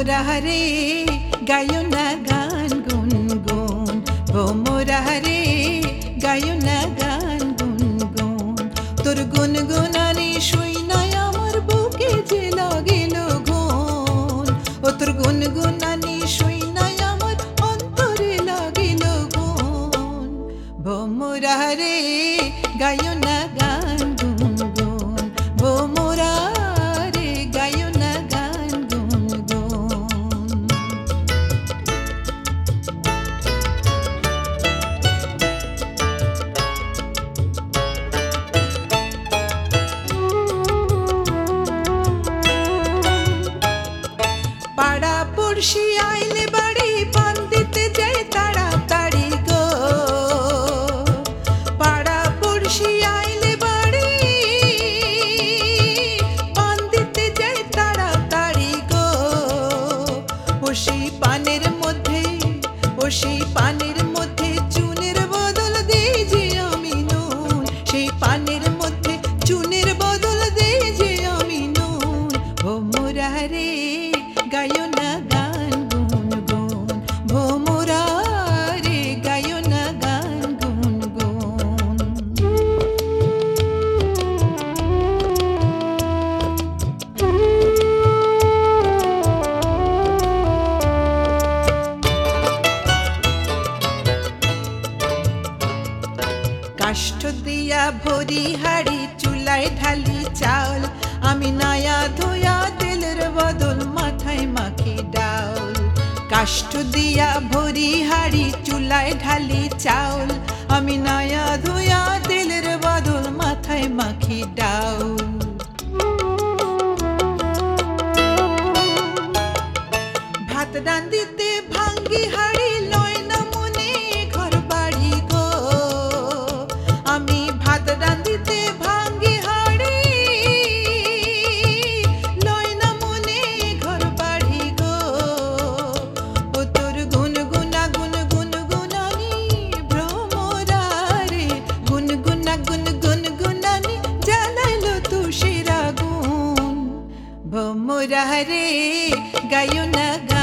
ভোমরা রে গায়ো না গান গুনগুন, ভোমরা রে গায়ো না গান গুনগুন। তোর গুনগুনানি শুই নাই আমার বুকে যে লাগিল গুন, ও তোর গুনগুনানি শুই নাই আমার অন্তরে লাগিল গুন। ভোমরা রে গায়ো না গান গুনগুন, ভোমরা রে গায়ো না গান গুনগুন। পাড়া পড়শি আইলে বাড়ি পান দিতে যাই তাড়াতাড়ি গো, পাড়া পড়শি আইলে বাড়ি পান দিতে যাই তাড়াতাড়ি গো। ওসি পানের মধ্যে, ওসি পানের মধ্যে চুনের বদল দেই যে আমি নুন, সেই পানের মধ্যে চুনের বদল দেই যে আমি নুন। ভোমরা রে গায়ো না গান গুনগুন, ভোমরা রে গায়ো না গান গুনগুন। কাষ্ঠ দিয়া ভরি হাড়ি চুলায় ঢালি চাউল, আমি নায়া ধোয়া তেলের বদল মাথায় মাখি ডাউল। কাষ্ঠ দিয়া ভরি হাড়ি চুলায় ঢালি চাউল, আমি নায়া ধোয়া তেলের বদল মাথায় মাখি ডাউল। ভাত রান্দিতে ভাঙ্গি হাড়ি লয় না মনে ঘর বাড়ি গো, আমি ভাত রান্দিতে ভাঙ্গি হাড়ি লয় না মনে ঘর বাড়ি গো। ও তোর গুনগুনা গুনগুনানি ভ্রমরা রে, গুনগুনা গুনগুনানি জ্বালাইলো তুষের আগুন। ভোমরা রে গায়ো না